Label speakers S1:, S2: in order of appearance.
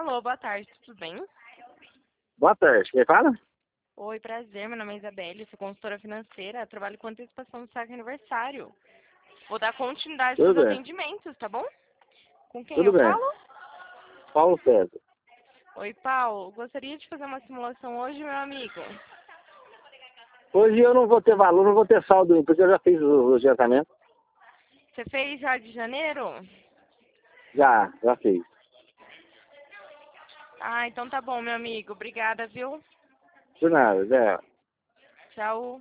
S1: Alô, boa tarde, tudo bem?
S2: Boa tarde, quem fala?
S1: Oi, prazer, meu nome é Isabelle, sou consultora financeira, trabalho com antecipação do saque aniversário. Vou dar continuidade
S2: Tudo
S1: nos
S2: bem,
S1: atendimentos, tá bom? Com quem
S2: tudo
S1: eu
S2: bem.
S1: falo?
S2: Paulo César.
S1: Oi, Paulo, gostaria de fazer uma simulação hoje, meu amigo.
S2: Hoje eu não vou ter valor, não vou ter saldo, porque eu já fiz o adiantamento.
S1: Você fez já de janeiro?
S2: Já fiz.
S1: Ah, então tá bom, meu amigo. Obrigada, viu?
S2: De nada, Zé.
S1: Tchau.